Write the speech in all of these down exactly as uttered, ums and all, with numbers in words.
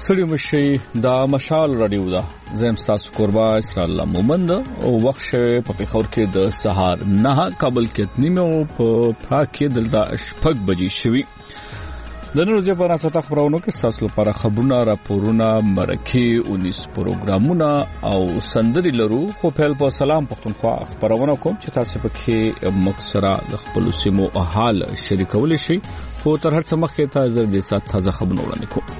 ستړي مشي دا مشال رادیو ده زم تاسو قربا اسرائیل الله مومند او وخت شوه په پیښور کې د سهار نه کابل کې نیمه په پاک کې دلته شپږ بجې شوي د نور ځای په ناسته خبرونو کې تاسو لپاره خبرونه راپورونه مرکه انیس پروګرامونه او سندري لرو خو په په سلام پښتونخوا خبرونه کوم چې تاسو پکې مکسره د خپل سیمو حال شریکول شي خو تر هر څه مخکې تاسو د سات تازه خبرونه وړاندې کوم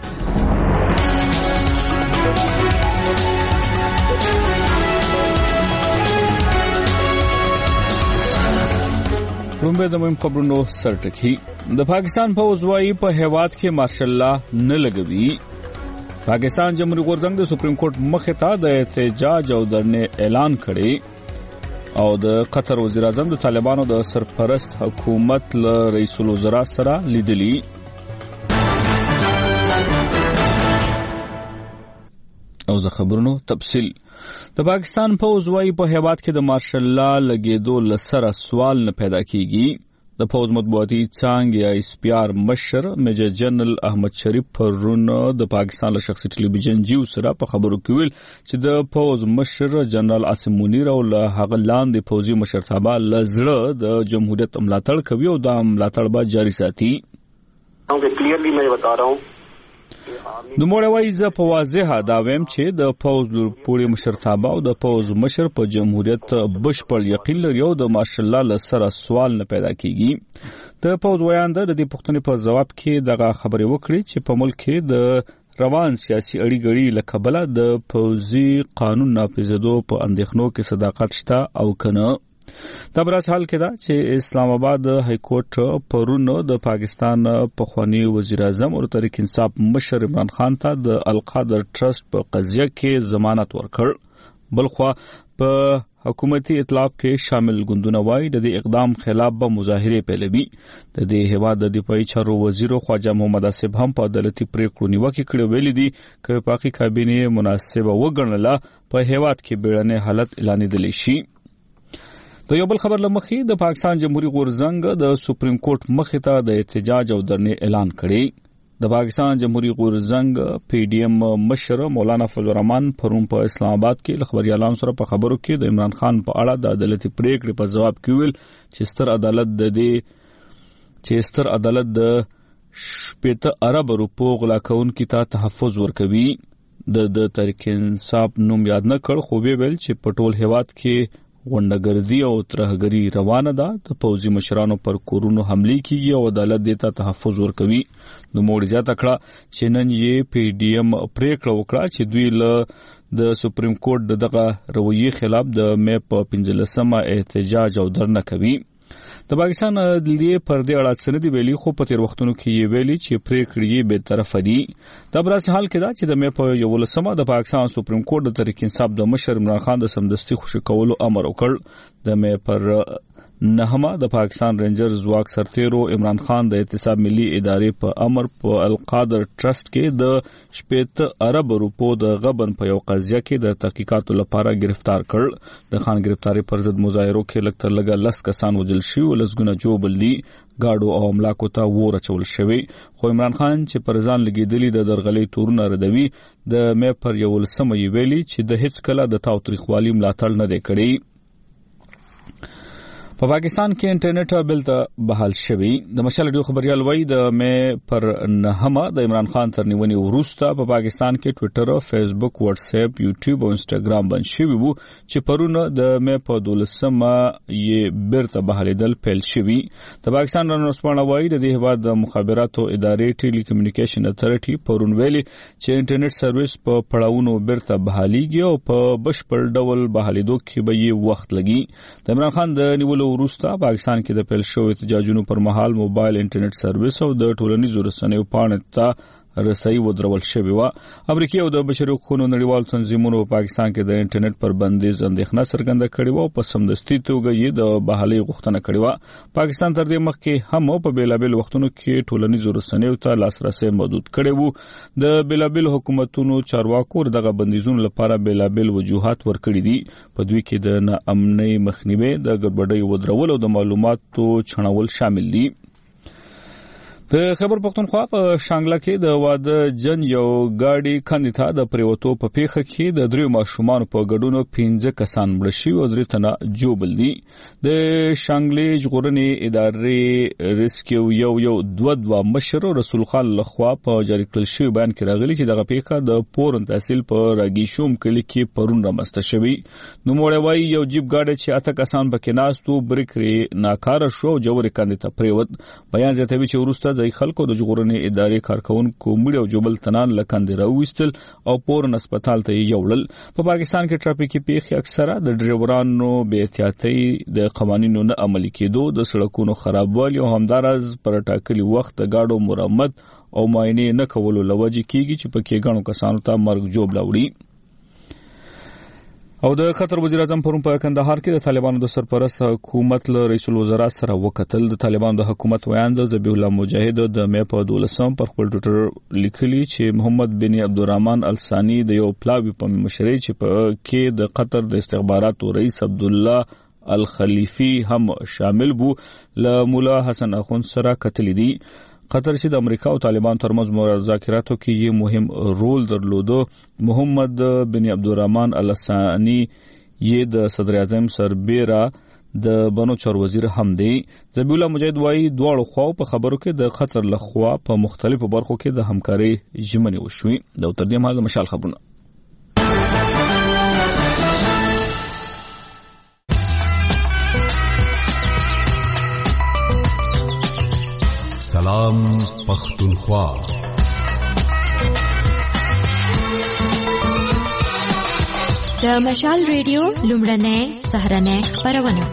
رومبه د مهم خبرونو سرټکی د پاکستان فوج وايي په هیواد کې ماشاء الله نه لګوي پاکستان جمهوریت غورځنګ د سپریم کورټ مخه ته د احتجاج او درنه اعلان کړي او د قطر وزیر اعظم د طالبانو د سرپرست حکومت له رئیس الوزرا سره لیدلی او زه خبرونو تفصیل د پاکستان فوج وايي په هیواد کې د ماشاء الله لګیدو لسره سوال نه پیدا کیږي د فوج مطبوعاتي څنګه یا اسپیار مشر میجر جنرال احمد شریف پرون د پاکستان له شخصي ټلویزیون جیو سره په خبرو کې ویل چې د فوج مشر جنرال عاصم منیر او له هغه لاندې فوجي مشرتابه لزړه د جمهوریت ملاتړ کوي او د ملاتړ به جاري ساتي اوکې کلیرلی مې بتا رہا ہوں نو موږ وایي زه په واضحه دا وایم چې د فوج پوری مشرتابه او د فوج مشر په جمهوریت بشپړ یقین لري او د ماشاء الله لسره سوال نه پیدا کیږي د فوج ویاند د دې پوښتنې په جواب کې دغه خبرې وکړي چې په ملک کې د روان سیاسي اړیګړي لکبله د فوجي قانون نافذېدو په اندېښنو کې صداقت شته او کنه دا براس حال کې دا چې اسلام آباد های کورټ پرون د پاکستان پخوانی وزیر اعظم او تحریک انصاف مشر عمران خان ته د القادر ټرست په قضیه کې ضمانت ورکړ بلخو په حکومتي اطلاع کې شامل ګوندونه وایي د دې اقدام خلاف به مظاهره پیلوي د دې هوا د دفاعي چارو وزیر خواجه محمد اسب هم په عدالتي پریکړو نیوکه کړې ویلي دي چې پاکي کابینه مناسبه وګڼله په هیواد کې بیړنی حالت اعلان دي شي د یو بل خبر لمخې د پاکستان جمهوریت غورځنګ د سپریم کورټ مخې ته د احتجاج او درنه اعلان کړي د پاکستان جمهوریت غورځنګ پی ډی ایم مشر مولانا فضل الرحمن پرون په اسلام آباد کې خبريالانو سره په خبرو کې د عمران خان په اړه د عدالتي پریکړې په جواب کې ویل چې ستر عدالت د دې چې ستر عدالت د شپږ ارب روپو غلا کونکو ته تحفظ ورکوي د د تحریک انصاف نوم یاد نه کړ خو به ویل چې په ټول هیواد کې غونډګردي او ترهګری روانه ده د فوجي مشرانو پر کورونو حمله کیږي او عدالت دیتا تحفظ ورکوي نو موږ ځا تکړه چې نن یې پی ډی ایم پریکړه وکړه چې دوی له د سپریم کورټ دغه رویه خلاف د مې په پنځلسمه احتجاج او درنه کوي د پاکستان عدلیه پر دې اړه څه نه دی ویلي خو په تیر وختونو کې یې ویلي چې پریکړې یې به طرف دي دا براسي حال کې دا چې د مې په یو لسمه د پاکستان سپریم کورټ د تحریک انصاف د مشر عمران خان د سمدستي خوشی کولو امر وکړ د مې پر نهمه د پاکستان رینجر ځواک سرتیرو عمران خان د احتساب ملي ادارې په امر په القادر ټرست کې د شپږ ارب روپو د غبن په یو قضیه کې د تحقیقاتو لپاره گرفتار کړ د خان گرفتاری پر ضد مظاهرو کې لکتر لګا لس کسان وجل شي او لسګونه جوړ دي گاډو او املاکو ته وور چول شوی خو عمران خان چې پر ځان لګیدلی د درغلي تورونه ردوي د مې پر یو لسمه ویلي چې د هیڅ کله د تاوتریخوالي ملاتړ نه دی کړی په پاکستان کې انټرنیټ بل ته بحال شوی د مشال ډیو خبريال وای د مې پر نهمه د عمران خان تر نیونی وروسته په پاکستان کې ټوئیټر او فیسبوک واتس اپ یوټیوب او انستګرام باندې شوی وو چې پرونه د مې په دولسمه یې برته بحالیدل پیل شوی د پاکستان رسمانه وای د دې هوا د مخابراتو ادارې ټیلی کمیونیکیشن اتھارټي پرون ویلي چې انټرنیټ سرویس په پړاوونو برته بحاليږي او په بشپړ ډول بحالیدو کې به یې وخت لګي د عمران خان د نیولو وروسته پاکستان کې د پیل شو احتجاجونو پر مهال موبایل انټرنیټ سرویس او د ټولنیزو رسنیو پاڼې ته رسۍ ودرول شوې و امریکای او د بشري حقوقو نړیوال تنظیمونو په پاکستان کې د انټرنیټ پر بندیز اندېښنه څرګنده کړې و او په سمدستي توګه یې د بحالي غوښتنه کړې و پاکستان تر دې مخکې هم په بیلابل وختونو کې ټولنیزو رسنیو ته لاسرسي محدود کړی و د بیلابل حکومتونو چارواکو دغه بندیزونو لپاره بیلابل وجوهات ورکړي دي په دوی کې د ناامنۍ مخنیوي د ګډوډۍ ودرول او د معلوماتو چڼول شامل دي د د خیبر پختونخوا په شانګله کې د واده جن یو ګاډي کندې ته د پریوتو په پیخه کې د دریو ماشومان په ګډونو پنځه کسان مړ شوي او درې تنه جوبل دي. د شانګلې ژغورنې ادارې ریسکیو یو یو دوه دوه مشر رسول خان لخوا په جاری کړل شوی بیان کې راغلي چې دغه پیخه د پورن تحصیل په راګیشوم کلی کې پرون رامسته شوی. نو موړی وایي یو جیب ګاډي چې اته کسان پکې ناستو بریک لري ناکاره شو جوړ کندې ته پریوت. بیان زیاتوي چې وروسته ځای خلکو د ژغورنې ادارې کارکونکو مړي او جوبل تنان لکندې راوستل او پورن هسپتال ته یوړل. په پاکستان کې ټرافیکي پیښې اکثره د ډرایورانو بې احتیاطۍ د قوانینو نه عملي کېدو د سړکونو خرابوالي او همدارز پر ټاکلي وخت د گاډو مرمت او معاینې نه کولو لوجه کیږي چې پکې غنو کسانو ته مرګ جوړ لاوړي. او د قطر وزیر اعظم پرون په کندهار کې د طالبانو د سرپرست حکومت له رئیس الوزرا سره وکتل. د طالبانو د حکومت ویاند ذبیح الله مجاهد د مې په دولسم پر خپل ټوئیټر لیکلي چې محمد بن عبدالرحمن الثانی د یو پلاوی په مشرۍ چې په کې د قطر د استخباراتو رئیس عبد الله الخلیفی هم شامل بو له مولا حسن اخوند سره کتل دي. قطر چې د امریکا او طالبان ترمنځ مذاکراتو کې یو مهم رول درلودو. محمد بن عبدالرحمن الثانی یې د صدر اعظم سربیره د بنو چور وزیر هم دی. ذبیح الله مجاهد وايي دواړو خواو په خبرو کې د قطر لخوا په مختلفو برخو کې د همکاري ژمنې وشوي. د تر دې مهال مشال خبرونه سلام پختونخوا. د مشال ریډیو لومړنۍ سهرنۍ خبرونه.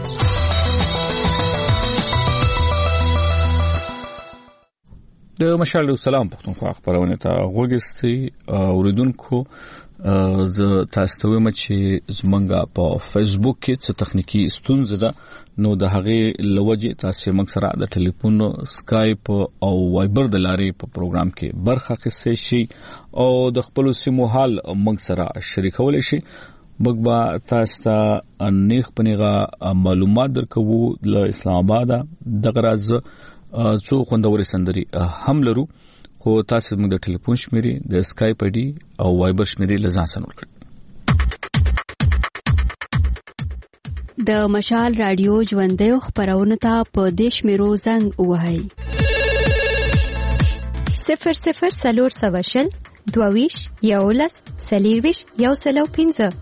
د مشال سلام پختونخوا خبرونه ته غوږی اوریدونکو. زه تاسو ته وایم چې زمونږ په فیسبوک کې څه تخنیکی ستونزه ده، نو د هغه لوجه تاسو موږ سره د ټلیفون سکایپ او وایبر د لارې په پروګرام کې برخه اخیستئ شي او د خپل سیمو حال موږ سره شریکول شي. موږ به تاسو ته نیغ پنیغه معلومات درکوو. د اسلام آباد د غرض څو خوندوري سندري هم لرو، خو تاسو موږ د ټلیفون شمیرې د سکایپ آی ډي او وایبر شمیرې لزان سنور کړئ. د مشال رادیو ژوندۍ خبرونه ته په دیش میرو زنګ وهاي صفر صفر سلور سواشل دوویش یولس سلیرویش یو سلو پینزه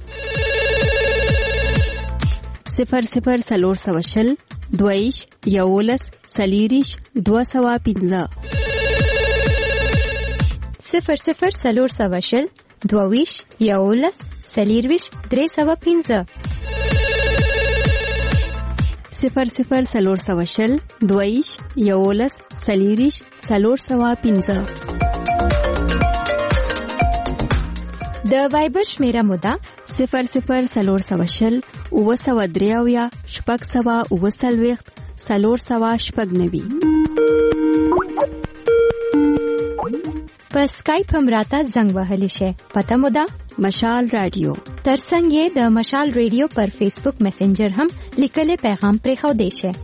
صفر صفر سلور سواشل دوویش یولس سلیریش دو سوا پینزه صفر صفر سلور سواشل دوویش یولس سلیرویش درې سوا پینزه صفر صفر سلور سواشل دوویش یولس سلیریش سلور سوا پینزه. د وایبر شمیره مودا صفر صفر سلور سواشل اوه سوا دریاویا شپږ سوا اوه سلويخت سلور سوا شپږ نوي. په سکایپ هم راته زنګ وهلی شي. پته مو ده مشال رادیو. ترڅنګ یې د مشال ریډیو پر فیسبوک میسنجر هم لیکل پیغام پرې خو دی شي.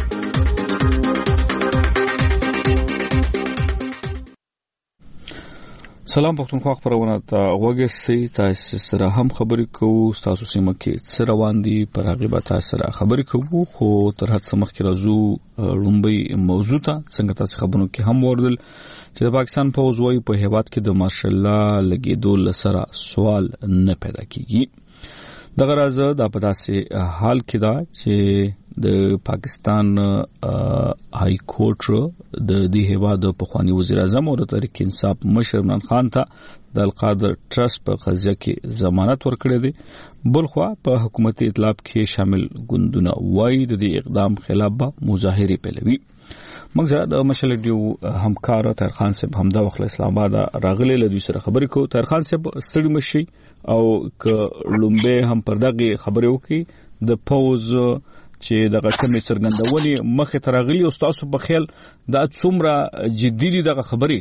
سلام پختونخوا خبرونه ته غوږی سي. تاسو سره هم خبرې کوو. تاسو سیمه کې څه روان دي پر هغه به تاسو سره خبرې کوو، خو تر هڅه مخکې راځو لومبي موضوع ته. څنګه تاسو خبرونه کې هم وردل چې د پاکستان په وزوي په هیواد کې د ماشاء الله لګیدو لسره سوال نه پیدا کیږي. د غرض د پداسې حال کې دا چې د پاکستان های کورټ د دې هیواد په خواني وزیر اعظم او د تحریک انصاف مشر عمران خان ته د القادر ټرست په قضیه کې ضمانت ورکړی دی. بلخوا په حکومتي اطلاق کې شامل ګوندونه وایي د دې اقدام خلاف به مظاهره پیلوي. موږ سره د مشال ډیو همکار طاهر خان صاحب همدا وخت اسلام آباد راغلی له دوی سره خبرې کوو. طاهر خان صاحب ستړي مشي او ک لومبه هم پر دغه خبرې وکي د پوز چې دغه کمی څرګندولې مخه ترغلی او تاسو په خیال دا څومره جدي دي دغه خبرې؟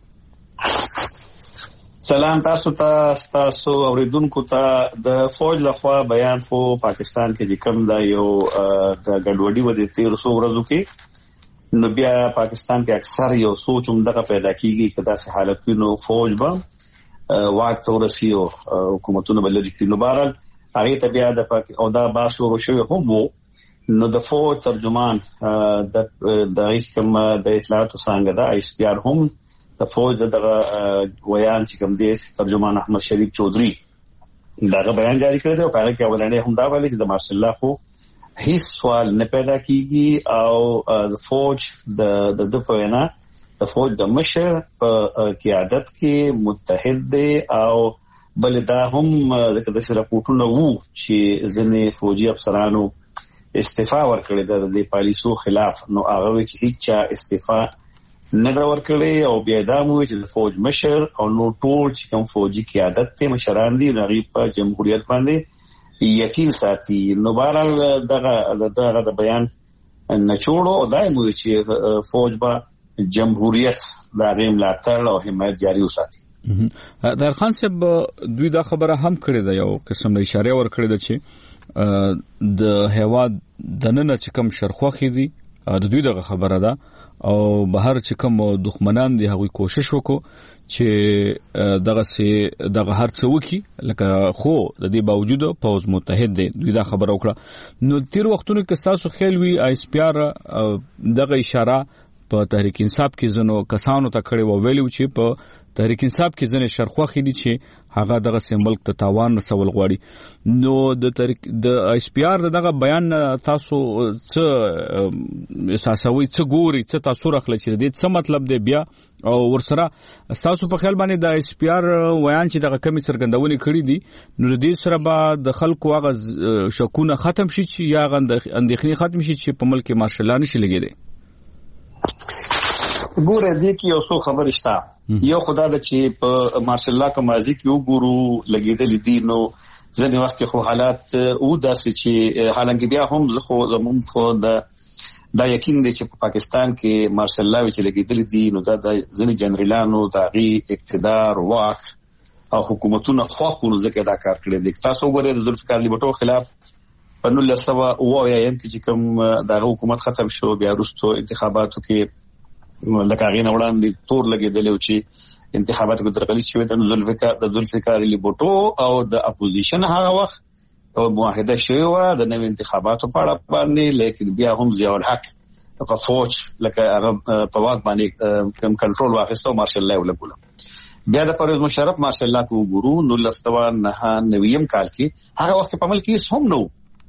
سلام تاسو ته تاسو اوریدونکو ته. د فوج لخوا بیان خو پاکستان کې کوم دا یو د ګډوډي ودی تیر څو ورځو کې نو بیا پاکستان کې اکثر یو سوچ هم دغه پیدا کیږي چې داسې حالتونو فوج به واک تورسي او حکومتونه بلل کړي. نو بهرحال هغه ته بیا د او دا باس شروع شوی هم وو. نو د فوج ترجمان د د کوم د اطلاعاتو څنګه دا ایس پی آر هم د فوج دغه ویان چې کوم دی ترجمان احمد شریف چودھری داغه بیان جاری کړی دی او هغه کې ولنه هم دا ویلي چې د ماشاء الله خو هیڅ سوال نه پیدا کیږي او د فوج د د دفعنا د فوج د مشر په قیادت کې متحد دی او بل دا هم د کده راپورټونه وو چې ځنې فوجي افسرانو استعفا ورکړي د پالیسو خلاف. نو هغه چې هیڅ استعفا نه ورکړي او بیا دا مو چې د فوج مشر او نو ټول چې کوم فوجي قیادت ته مشران دي غریب په جمهوریت باندې یقین ساتي. نو بهرحال دغه دغه د بیان نچوړو او دایمو چې فوج به جمهوریت د غیم لاتړ او حمایت جاری وساتي. در خان صاحب دوی دا خبره هم کړې ده، یو قسم له اشاره ور کړې ده چې د هواد د نن چې کم شرخوخي دي د دوی دغه خبره ده او بهر چې کوم دښمنان دي هغوی کوشش وکړو چې دغه سي دغه هر څه وکي، لکه خو د دې باوجود پوز متحد دي. دوی دا خبره وکړه. نو تیر وختونو کې تاسو خیال وی ایس پی آر دغه اشاره په تحریک انصاف کې زنو کسانو ته کړي و ویلو چې په تحریک انصاف کې ځنې شرخوخي دي چې هغه دغه سیمبل ته تاوان رسول غواړي. نو د تحریک د ایس پی آر دغه بیان تاسو څه احساسوي، څه ګوري، څه تاسو راخلي چې دې څه مطلب دی بیا او ورسره تاسو په خیال باندې د ایس پی آر ویان چې دغه کمی څرګندونې کړې دي نو دې سره به د خلکو هغه شکونه ختم شي چې یا اندېښنې ختم شي چې په ملک کې مارشل لا نشي لګیدي؟ ګوره دې کې یو څو خبر شته. یو خدا د چې په مارشل الله کا ماضی کې وګورو لګیدل دي نو ځنې وخت کې خو حالات او داسې چې حالانکه بیا هم زه خو زمون خو د دا یقین دی چې په پاکستان کې مارشل الله چې لګیدل دي نو دا د ځنې جنرالانو داغي اقتدار واک او حکومتونو خو خو ځکه دا کار کړی دي. تاسو وګورئ د ذوالفقار علي بټو خلاف په نولس سوه اوه ایم کې چې کوم دا حکومت ختم شو، بیا وروسته انتخاباتو کې لکه غین وړاندې تور لګیدل او چې انتخابات کو درغلي شوی د ذوالفقار د ذوالفقار علي بټو او د اپوزیشن هغه وخت او معاهده شوی و د نوې انتخاباتو په اړه باندې، لیکن بیا هم ضیاء الحق په فوج لکه هغه په واک باندې کم کنټرول واخیستو مارشل الله ولګول. بیا د پرویز مشرف مارشل الله کو ګورو نو لستوا نه نویم کال کې هغه وخت په ملک کې هم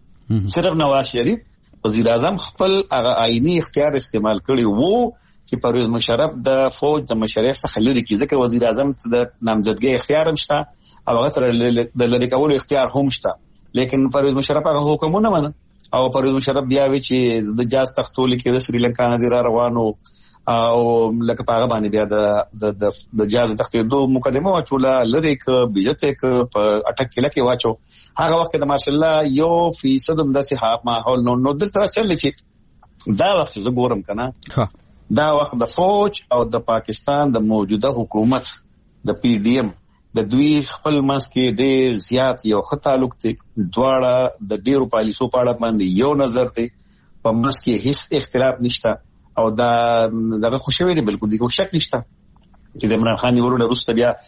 نو صرف نواز شریف وزیر اعظم خپل هغه آئینی اختیار استعمال کړی وو چې پرویز مشرف د فوج د مشرۍ څخه لري کې ځکه وزیر اعظم د نامزدګۍ اختیار هم شته او هغه تر د لری کولو اختیار هم شته، لیکن پرویز مشرف هغه حکمونه منه او پرویز مشرف بیا وی چې د جاز تختول کې د سریلانکا نه دی را روانو او لکه هغه باندې بیا د د د جاز تختې دوه مقدمه واچوله لری ک بیجته ک په اٹک کې لکه واچو. هغه وخت د ماشاء الله یو فیصد هم د صحاب ماحول نو نو دلته چل چې دا وخت زه ګورم کنه دا وخت د فوج او د پاکستان د موجوده حکومت د پی ډی ایم د دوی خپل منځ کې ډېر زیات یو ښه تعلق دی. دواړه د ډېرو پالیسو په اړه باندې یو نظر دی، په منځ کې هیڅ اختلاف نشته او دا دغه خوشوي دی، بالکل دغه شک نشته چې د عمران خان ورونه روسته بیا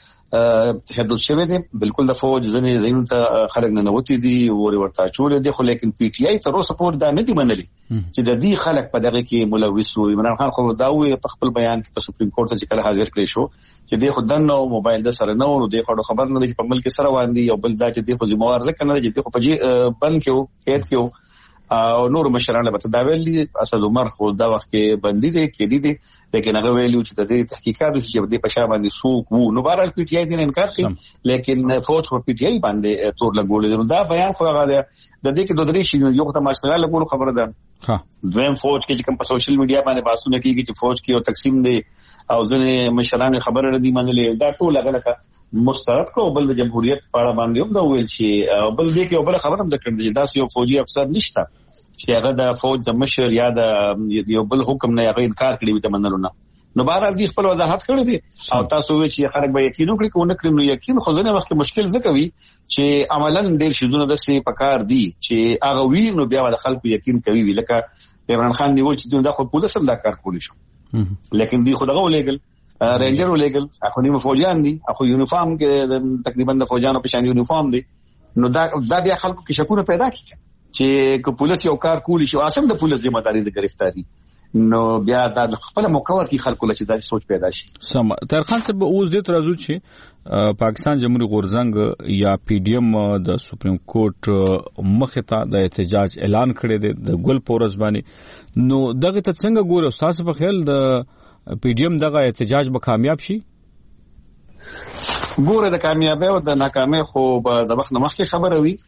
تحدث شوی دی. بالکل د فوج ځنې زینو ته خلک نه نوتی دي وري ورته چولې دي، خو لیکن پی ټی آی تر اوسه پورې دا نه دی منلي چې د دې خلک په دغه کې ملوث وي. عمران خان خو دا وی په خپل بیان کې په سپریم کورټ ته چې کله حاضر کړی شو چې د خدای نو موبایل د سره نو د خبر خبر نه دی په ملک سره باندې یو بل دا چې د خو ذمہوار ځکه نه دی چې په بند کې او قید کې او نور مشرانه به دا ویلي اسد عمر خو دا وخت کې بندي دي کې دي دي لیکن هغه ویلو چې د دې تحقیقات چې د پښا باندې سوق وو نو بهرحال پی ټی آی دې انکار کوي، لیکن فوج خو پی ټی آی باندې تور لګول. دا بیان خو هغه د دې کې د درې شي یو ته ماشاءالله لګول خبره ده. ها دویم فوج کې چې کوم په سوشل میډیا باندې باسونه کیږي چې فوج کې یو تقسیم دی او ځنې مشران خبره ردی منلې دا ټول هغه لکه مسترد کو بل د جمهوریت په اړه باندې هم دا ویل شي او بل دې کې بل خبره هم د کړل دا یو فوجي افسر نشته چې هغه د فوج د مشر یا د یو بل حکم نه هغه انکار کړی وي د منلو نه. نو بهر دې خپل وضاحت کړی دی او تاسو وی چې خلک به یقین وکړي کو نه کړی نو یقین خو ځنه وخت مشکل ځکه وي چې عملاً ډېر شیدونه د سي پکار دي چې هغه وی نو بیا د خلکو یقین کوي وی لکه عمران خان نیول چې دا خو پولیس هم دا کار کولی شو لیکن دی خو دغه ولېګل رینجر ولېګل اخو نیمه فوجان دي اخو یونیفارم کې تقریبا د فوجانو په شان یونیفارم دي نو دا دا بیا خلکو کې شکونه پیدا کیږي چې کو پولیس یو کار کولی شو اسم د پولیس ذمہ داری د گرفتاری نو بیا د خپل مکور کې خلکو لچ د سوچ پیدا شي. سم تر خان صاحب اوس د ترازو چې پاکستان جمهوریت غورزنګ یا پی ډی ایم د سپریم کورټ مخه ته د احتجاج اعلان کړی دی د ګل پورز باندې نو دغه ته څنګه ګور استاد په خیال د پی ډی ایم دغه احتجاج به کامیاب شي؟ ګوره د کامیابی او د ناکامۍ خو د وخت نه مخکې خبره وي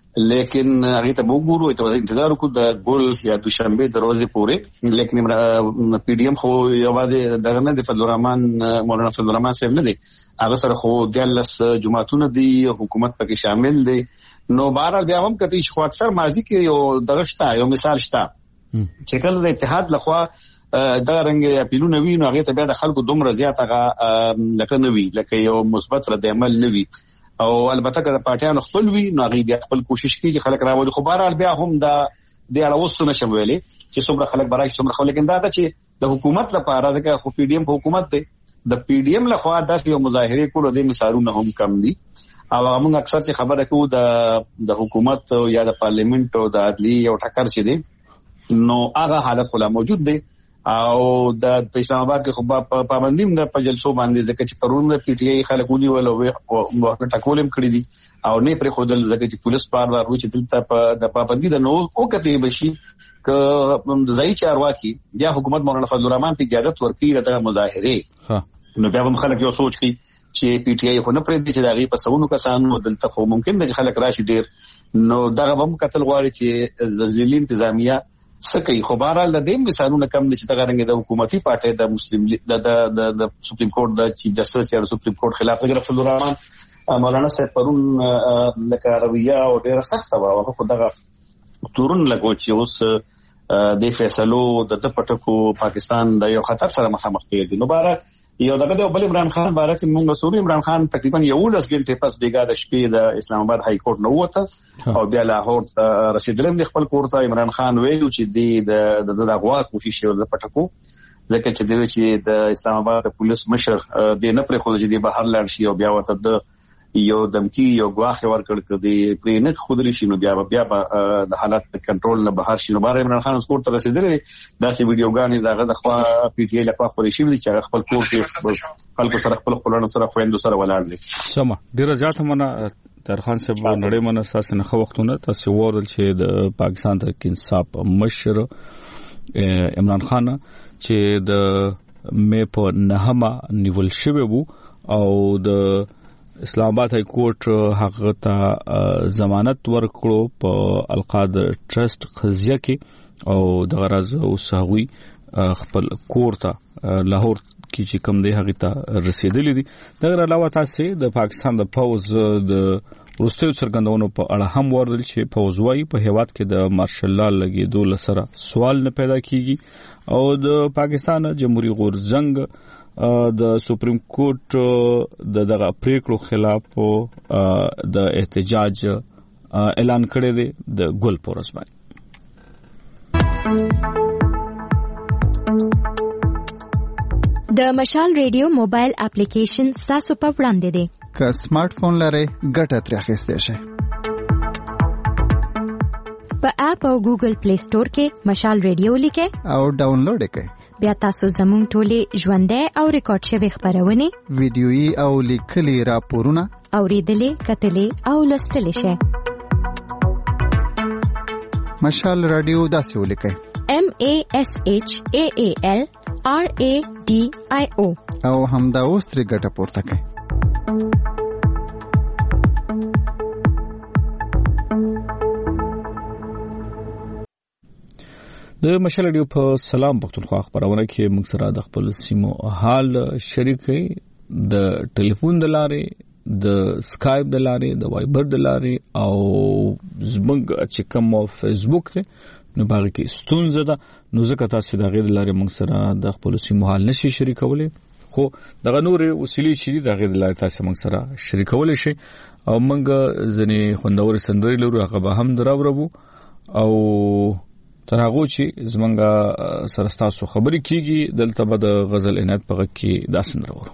لیکن هغه ته وګورو ته انتظار وکړو د ګول یا دوشنبه د ورځې پورې لیکن پی ډی ایم خو یوازې دغه نه د فضل الرحمن مولانا فضل الرحمن صاحب نه دی هغه سره خو دلس جماعتونه دي حکومت پکې شامل دي نو بهرحال بیا هم کته خو اکثر ماضی کې یو دغه شته یو مثال شته چې کله د اتحاد لخوا دا رنګ اپیلونه وی نو هغه ته بیا د خلکو دومره زیات هغه لکه نوي لکه یو مثبت رد عمل نوي او البته که د پارټیانو خپل وی نو هغه بیا خپل کوشش کوي چې خلک راوړي خو بهرحال بیا هم دا د اړوسو نشم ویلي چې څومره خلک برای څومره خلک لیکن دا چې د حکومت لپاره دا خو پی ډی ایم حکومت دی د پی ډی ایم لخوا داسې یو مظاهره کولو د مثالونه هم کم دي او موږ اکثر چې خبره کوو د د حکومت یا د پارلیمنت او د عدلیه یو ټکر چې دی نو هغه حالت خلا موجود دی او د اسلام آباد کې خو پابندیم د پجلسو باندې ځکه چې پرون د پی ټی آی خلکونی ول او وخت ټکولم کړی دي او نه پر خودل ځکه چې پولیس بار بار وایي چې دلته د پابندي د نو او کته بشي ک ځای چارواکي بیا حکومت مولانا فضل الرحمن ته اجازه ورکړي د مظاهره نو بیا هم خلک یو سوچ کوي چې پی ټی آی خو نه پرې دي چې دغه په سونو کسانو دلته خو ممکن د خلک راشي ډیر نو دغه هم قتل غواړي چې زلزلې انتظامیه سکه خو بهرحال د دې مثالونه کم دي چې دغه رنګ د حکومتي پارټي د مسلم د د سپریم کورټ د چیف جسټس یا سپریم کورټ خلاف غیر فضل الرحمن مولانا صاحب پرون لکه رویه او ډیره سخته و او خو دغه تورن لګو چې اوس د فیصلو د پټکو پاکستان د یو خطر سره مخامخ کېږي نو بهر یو دغه د بل عمران خان بارک موږ سوري عمران خان تقریبا یو لس غنټه پس بیګا د شپې د اسلام آباد های کورټ نو وته او بیا لاهور رسیدلم د خپل کور ته عمران خان ویلو چې د د دغه کوشش یو د پټکو ځکه چې دوی چې د اسلام آباد پولیس مشر د نه پر خو چې د بهر لاړ شي او بیا وته د یو دمکی یو غواخ ورکړ کړي پرې نه خودري شي نو بیا بیا د حالت کنټرول نه بهر شي نو بار عمران خان سکور ته رسیدلی داسې ویډیوګانې دغه د خوا پی ټی آی لخوا خوري شي چې خپل کور کې خلکو سره خپل خپلانو سره خويندو سره ولاړ دي. سم ډیر زیات منه تر خان صاحب نړۍ منه اساس نه خو وختونه تاسو ورل چې د پاکستان تر انصاف مشر عمران خان چې د مې په نهمه نیول شوی وو او د اسلام آباد های کورټ هغه ته ضمانت ورکړو په القادر ټرست قضیه کې او د غرض اوساوي خپل کور ته لاهور کې چې کوم دی هغه ته رسیدلی دي دغه علاوه تاسو د پاکستان د پوز د روستو څرګندونو په اړه هم وردل چې پوزوي په هیواد کې د مارشل لا لګیدو لسره سوال نه پیدا کیږي او د پاکستان جمهوریت غورزنګ د سپریم کورټ د دغه پریکړو خلاف د احتجاج اعلان کړی دی د ګل پورس باندې. د مشال ریډیو موبایل اپلیکیشن تاسو په وړاندې دی که سمارټ فون لرئ ګټه ترې اخیستی شئ. په اپ او ګوګل پلی سٹور کې مشال ریډیو لیکئ او ډاونلوډ یې کړئ. بیا تاسو زموږ ټولې ژوندۍ او ریکارډ شوی خبرونه ویډیويي او لیکلي راپورونه اوریدلې کتلې او لوستلې شئ. مشال رادیو داسې ولیکئ M A S H A A L R A D I O او همدا اوس ترې ګټه پورته کړئ. د مشال ریډیو په سلام پښتونخوا خبرونه کې موږ سره د خپل سیمو حال شریک کړي د ټلیفون د لارې د سکایپ د لارې د وایبر د لارې او زموږ چې کوم فیسبوک ته نو باغ کې ستونزه ده نو ځکه تاسو د غیر لارې موږ سره د خپل سیمو حال نشي شریکولای خو دغه نورې وسیلې چې د غیر لارې تاسو موږ سره شریکولای شي او موږ ځنې خوندور سندري لرو هغه به هم دراوړو او تر هغه چې زمونږ سره تاسو خبرې کیږي دلته به د غزل عنایت په غږ کې داسن راوړو.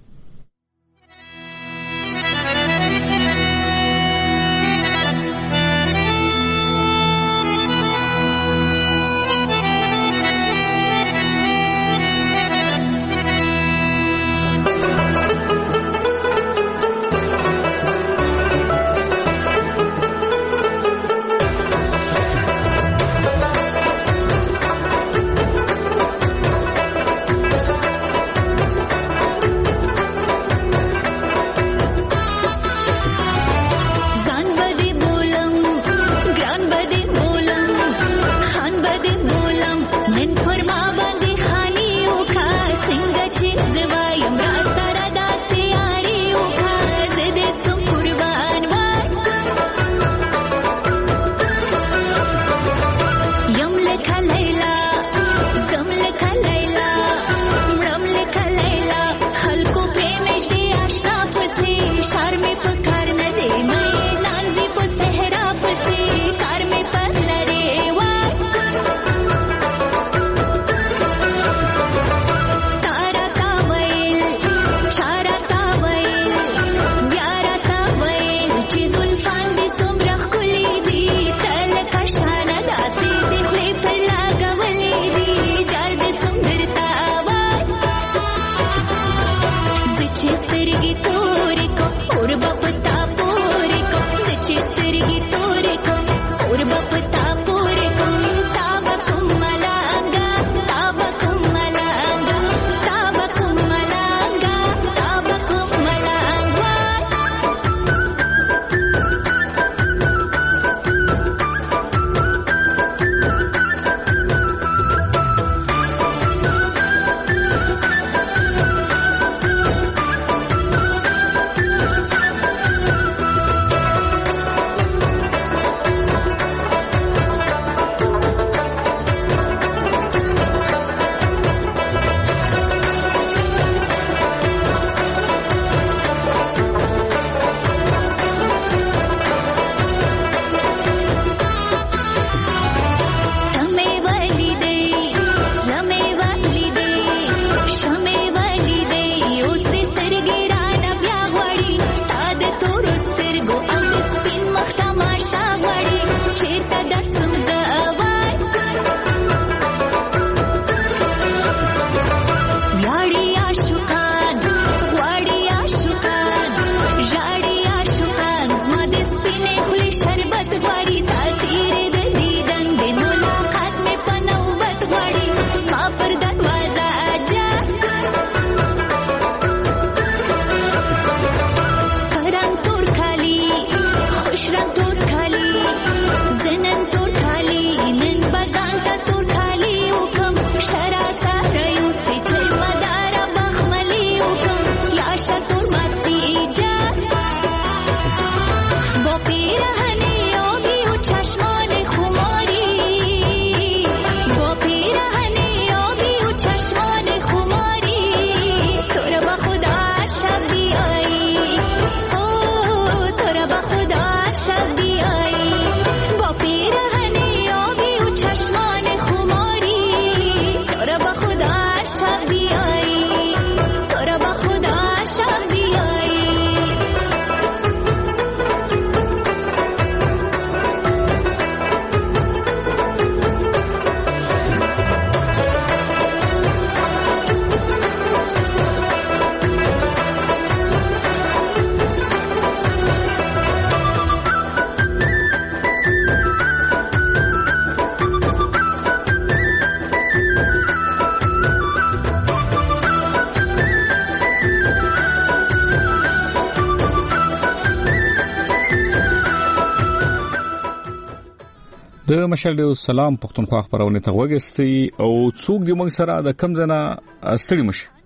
د مشال ډیو سلام پښتونخوا خبرونه ته وګستي او څوک دی موږ سره د کم زنه ستړي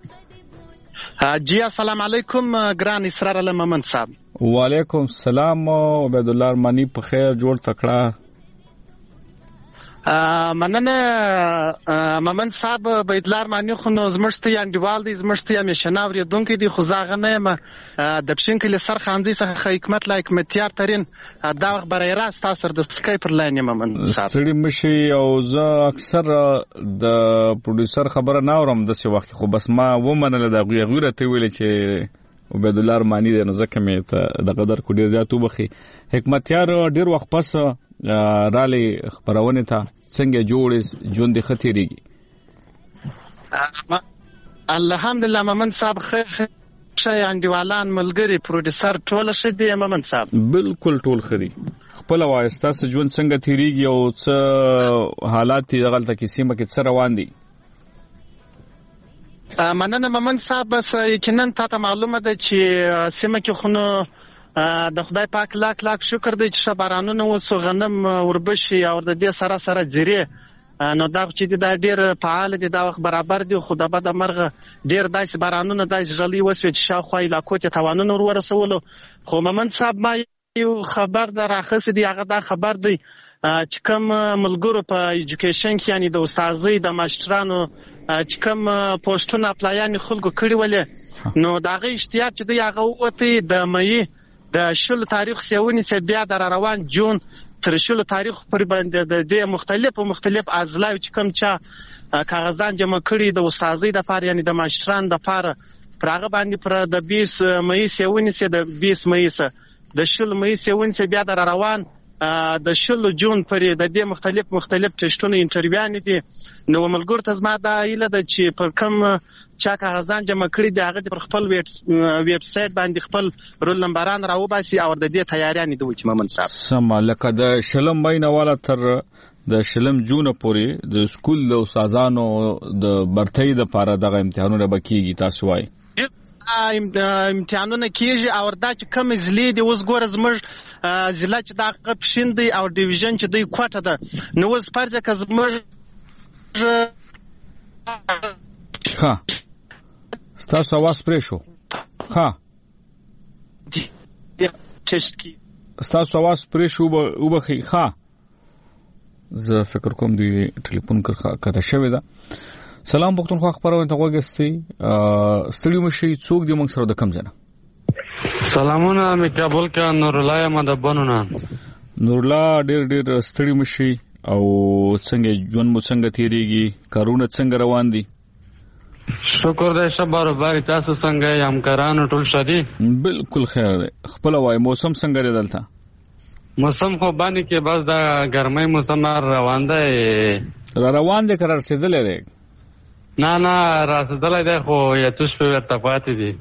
مشه. جی السلام علیکم ګران اسرار علم محمد صاحب. وعلیکم السلام عبد الله ارمانی په خیر جوړ تکړه. مننه ممن صاحب بيدلار معنی خو نو زمشته انډیوال دي زمشته مشنا وریدونکو دي خو زاغه نه ما د پښین کله سر خانځي څخه حکمت لایک متیار ترين دا خبره راست تاسو د سکای پر لاین ممن صاحب ستړي مشي او زه اکثر د پروډوسر خبره نه اورم د څه وخت خو بس ما ومنله د غوغره ته ویل چې عبد الله ارمانی د نزدک مې ته د قدر کو ډیر زیاتو بخي حکمتیار ډیر وخت پس رالی خبرونه ته څنګه جوړ ژوند خطرېږي الحمدلله ممن صاحب خیر شي انډیوالان ملګری پروډوسر ټول شدي ممن صاحب بالکل ټول خري خپل وایستا س ژوند څنګه تیریږي او څه حالات دي غلطه کې سیمه کې څه روان دي مننه ممن صاحب بس یقینا ته معلومه ده چې سیمه کې خونو د خدای پاک لاک لاک شکر دی چې بارانونه وسو غنم وربشي او د دې سره سره جری نو دا چې دا ډیر فعال دي دا وخت برابر دي خو د بد مرغه ډیر داسې بارانونه داسې غلي وسوي چې شاوخوا علاقو ته توانونه ورسولو خو ممن صاحب ما یو خبر دراخص دی هغه دا خبر دی چې کوم ملګرو په ایجوکیشن کې یعنی د استادۍ د ماسترانو چې کوم پوسټونه اپلایان خلکو کړی ولې نو داغه اشتیاق چې دی هغه وته د مې د شل تاریخ سیونی څخه بیا در روان جون تر شل تاریخ پر باندې د مختلف مختلف ازلاو چې کوم چا کاغذان جمع کړي د استادۍ د فار یعنی د ماستران د فار پرغه باندې پر د بیس مې سیونی څخه د بیس مې څخه د شل مې سیونی څخه بیا در روان د شل جون پر د دې مختلف مختلف ټسټونو انټرویو دي نو ملګر ته زما دا ایله د چې پر کوم چا کاغذان جمع کړي دی هغه پر خپل ویب سټ باندې خپل رول نمبران راوباسي او د دې تیاریان دي چې ممن صاحب سم لکه د شلم بینواله تر د شلم جون پورې د سکول د استادانو د برتۍ د پاره دغه امتحانونه بکیږي تاسو وایي امتحانونه کیږي او دا چې کوم زلی دی اوس ګور زمر زلا چې دا قپشین دی او ډیویژن چې دی کوټه ده نو اوس پرځه که زمر ها ستاسو आवाज پرې شو ها ستاسو आवाज پرې شو او بخي ها زه فکر کوم دی ټلیفون کړه کته شوی دا سلام پښتونخوا خبرونه ته وګستي ستړي مشي څوک دی موږ سره د کم ځنه سلامونه مې کابل کې نور الله احمد بنونه نور الله ډېر ډېر ستړي مشي او څنګه ژوند مو څنګه تیریږي کارونه څنګه روان دي شکر دې شبار باري تاسو څنګه یم کرانو ټول شدي بالکل خیر دی خپل وای موسم څنګه دی دلته موسم خو باندې کې بس دا ګرمۍ موسم روان دی را روان دی قرار رسیدل دی نه نه رسیدل دی خو یا توش په ورته پاتې دي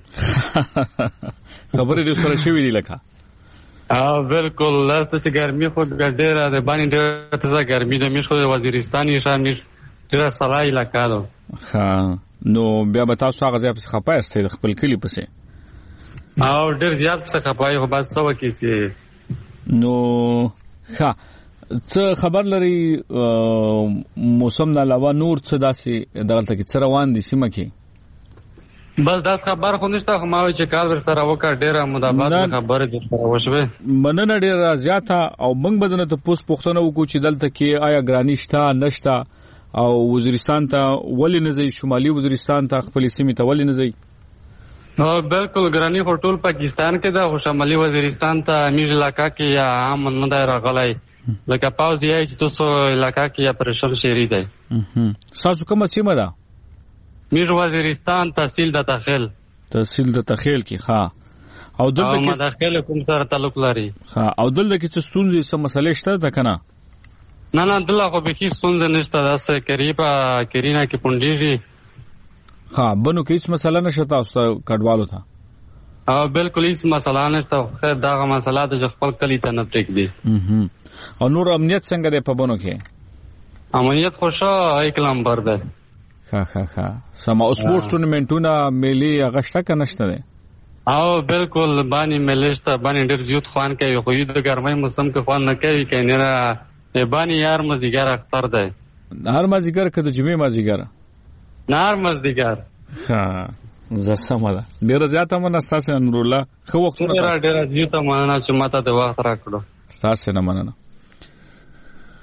خبرې دې سره شوې دي لکه او بالکل لاسته چې ګرمي خو ډېره ده باندې ډېره تازه ګرمي ده مش خو وزیرستان یې شامل ډېره سړای لکه ده ها نو بیا به تاسو هغه ځای په خپای استې خپل کلی پسې او ډېر زیات په خپای خو بس څه وکړي چې نو ها څه خبر لري موسم نه علاوه نور څه داسې دغلته کې څه روان دي سیمه کې بس داس خبر خو نشته خو ما وی چې کال ور سره وکړ ډېره مدابات خبره دې سره وشوه مننه ډېره زیاته او موږ بدنه ته پوس پښتنه وکړو چې دلته کې آیا ګرانی شته نشته او وزیرستان ته ولې نه ځي شمالي وزیرستان ته خپل سیمه ته ولې نه ځي نو بالکل ګرانی خو ټول پاکستان کې دا خو شمالي وزیرستان ته امیر علاقہ کې یا عام نه دی راغلی لکه پاوز یې چې تاسو علاقہ کې یا پرشل شهري دی تاسو کومه سیمه ده میر وزیرستان تحصیل د تخیل تحصیل د تخیل کې ها او دلته کې مداخله کوم سره تعلق لري ها او دلته کې څه ستونزې سم مسلې شته ده کنه نه نه دلته خو به هیڅ ستونزه نشته داسې قریبا کرینا کې پونډيږي ها بنو کې هیڅ مسله نشته تاسو کډوالو ته او بالکل هیڅ مسله نشته خیر دا مسله د خپل کلی ته نه پریک دي او نور امنیت څنګه دی په بنو کې امنیت خو شو یک نمبر ده ها ها ها سما او سپورټ ټورنمنټونه ملي غشته کنه نشته دي او بالکل باندې ملشته باندې ډېر زیات خوان کوي خو د ګرمۍ موسم کې خوان نه کوي کینه را باندې یار مزیګر اختر ده هر مزیګر کده جمعې مزیګر نار مزیګر ها زه سماله ډېر زیاته من اساسه نور الله خو وختونه ډېر ډېر زیاته مننه چې ماته د وخت راکړو اساسه نه مننه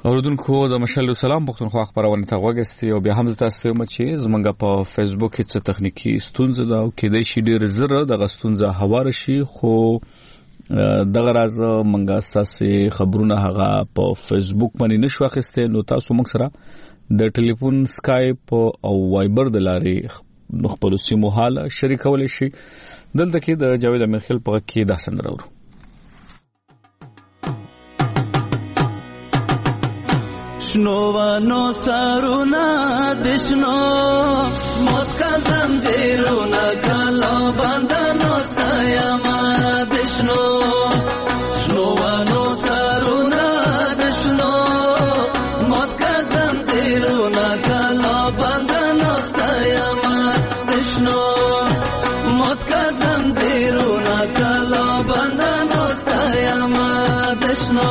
اوردونکو د مشال سلام پښتونخوا خبرونه ته وګستي او بیا هم تاسو ته مچې زمونږ په فیسبوک کې څه تخنیکی ستونزه ده او کې د شي ډیر زره د غستونزه هوار شي خو دغه راز منګه تاسو خبرونه هغه په فیسبوک باندې نشو اخیسته نو تاسو موږ سره د ټلیفون سکایپ او وایبر د لارې خپل سیمو حاله شریکول شي دلته کې د جاوید امیر خل په کې د سندرو شنوانو سارونا دشنو موت کا زنجیرونا کلا بندنو ستایما دشنو شنوانو سارونا دشنو موت کا زنجیرونا کلا بندنو ستایما دشنو موت کا زنجیرونا کلا بندنو ستایما دشنو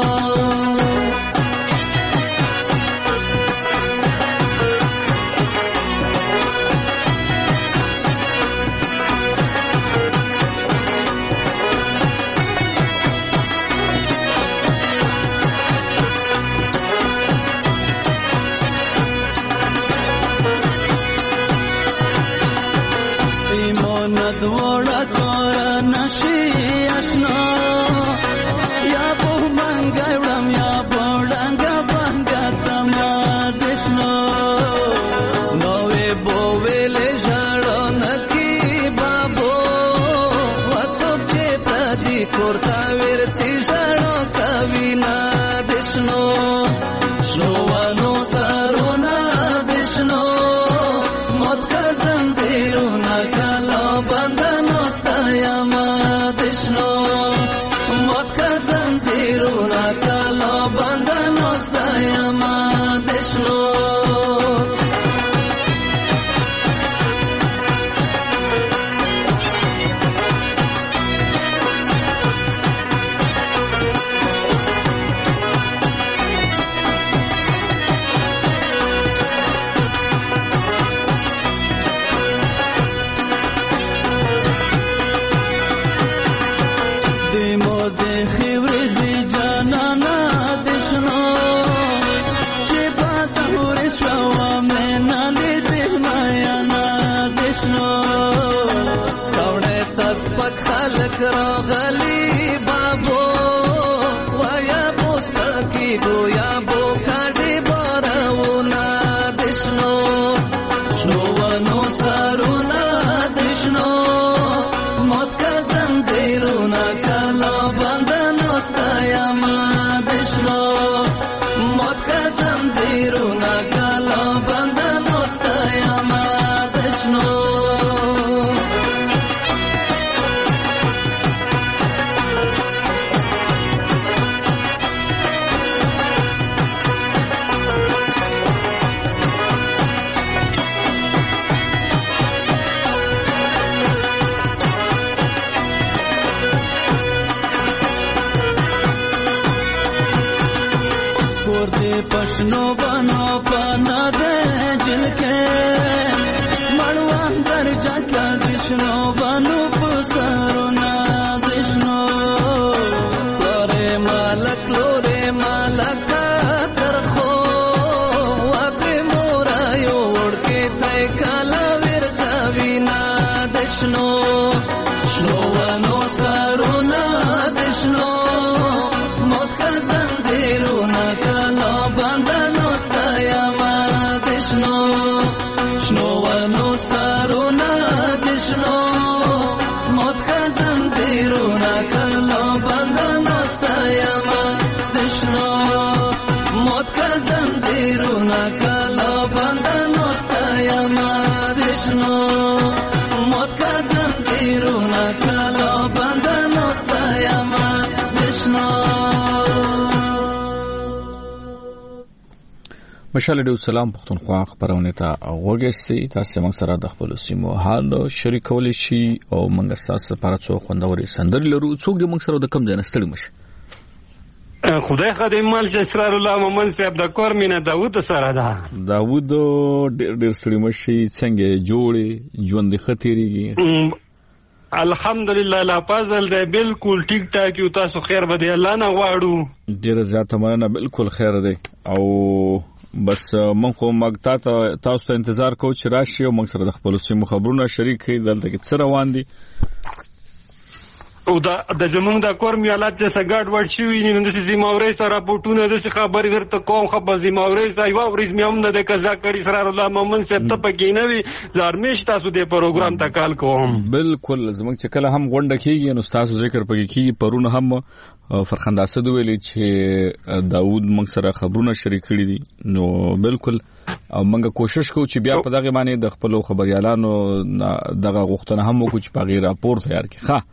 مشال ډیو سلام پښتونخوا خبرونه ته وګورئ تاسو موږ سره د خپل سیمو حال شریکول شي او موږ تاسو لپاره څو خوندوري سندري لرو څوک موږ سره د کم ځای نستړي مشه خدای خدای مال چې اسرار الله مومن صاحب د کور مینه داوود سره ده داوود ډېر ډېر ستړي مشي څنګه جوړي ژوند ختیریږي الحمدلله لا فضل دی بالکل ټیک ټاک یو تاسو خیر به دی الله نه غواړو ډیره زیاته مننه بالکل خیر دی او بس من خو مګتا تاسو ته انتظار کوو چې راشي او موږ سره د خپل سیمو خبرونه شریک کړئ دلته کې څه روان دي او دا د زمونږ د کور میالات چې سګاډ ورډ شوی نه د زماوري سره راپورټونه د خبرې درته کوم خبر زماوري سره یو ورځ مې هم د قضا کړي سره الله مومن صاحب ته پکې نه وي زارمیش تاسو د پروګرام ته کال کوم بالکل زمونږ چې کله هم غونډه کیږي نو تاسو ذکر پکې کیږي پرونه هم فرخنده اسد ویلي چې داوود موږ سره خبرونه شریک کړي دي نو بالکل او موږ کوشش کوو چې بیا په دغه باندې د خپل خبريالانو دغه غوښتنه هم وکړو چې په غیر راپور تیار کړي ښه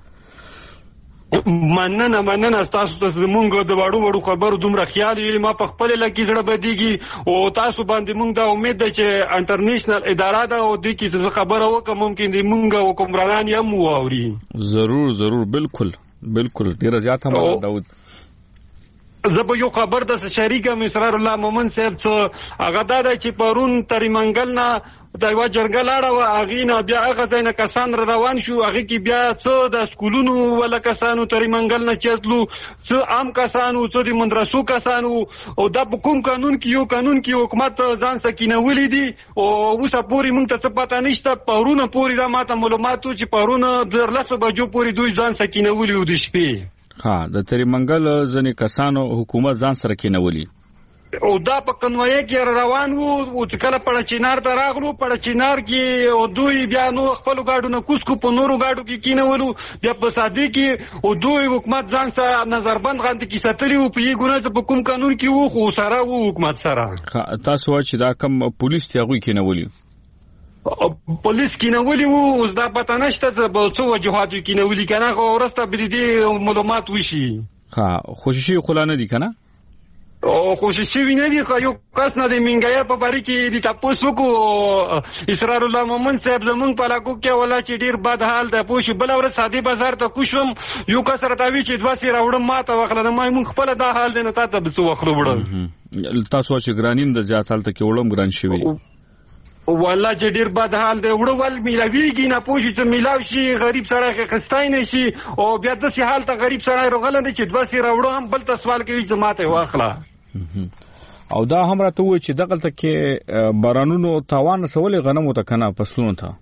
مننه مننه تاسو ته زمونږ د وړو وړو خبرو دومره خیال یې ما په خپل لکه زړه بدیږي او تاسو باندې مونږ دا امید ده چې انټرنیشنل اداره ده او د کی خبره وکړه ممکن دی مونږ حکمرانان هم واوري ضرور ضرور بالکل بالکل ډیر زیات هم داود زه به یو خبر د شریکه مسرار الله مومن صاحب څو هغه دا چې پرون تری منګل نه دا یو جرګه لاړه و هغې نه بیا هغه ځای نه کسان را روان شو هغې کې بیا څه د سکولونو ولا کسانو ترې منګل نه چې تلو څه عام کسانو څه د مدرسو کسانو او دا په کوم قانون کې یو قانون کې حکومت ځان سکینولی دي او اوسه پورې موږ ته څه پته نشته پرونه پورې دا ماته معلومات و چې پرونه د لسو بجو پورې دوی ځان سکینولی و د شپې ها د ترې منګل ځینې کسانو حکومت ځان سره کینولی او دا په کنوایه کې روان وو او کله پړه چینار ته راغلو پړه چینار کې او دوی بیا نو خپل گاډو نه کوس کو په نورو گاډو کې کینولو بیا په سادي کې او دوی حکومت ځان سره نظربند غند کې ستلی او په یګونه په کوم قانون کې وو خو سره وو حکومت سره تاسو چې دا کم پولیس ته غوي کینولي پولیس کینولي وو اوس دا پته نشته چې څه وجوهات کینولي کنه خو ورسته بریدي معلومات وشي ها خوشي خلانه دي کنه او خوشي ویني دي خو یو کس نه دی منګایر په باری کې دي تاسو کو اسرار الله مومن صاحب زمون په لاکو کې ولا چې ډیر بد حال ده پوښ بل ور سادي بازار ته کوشم یو کس راټاوي چې دوه سي راوړم ماته وخت نه مې مون خپل دا حال دی نه تاسو به څو وخت وړم تاسو چې ګرانیم د زیات حالت کې وړم ګران شوی والله چې ډیر بد حال دی وړول میلاویږي نه پوښ چې میلاو شي غریب سره خستای نه شي او بیا د سي حالت غریب سره رغلند چې دوه سي راوړم بل ته سوال کوي چې ماته واخلا او دا هم راته وای چې دغلت کې بارانونو تاوان سوال غنمو ته کنه فصلونو ته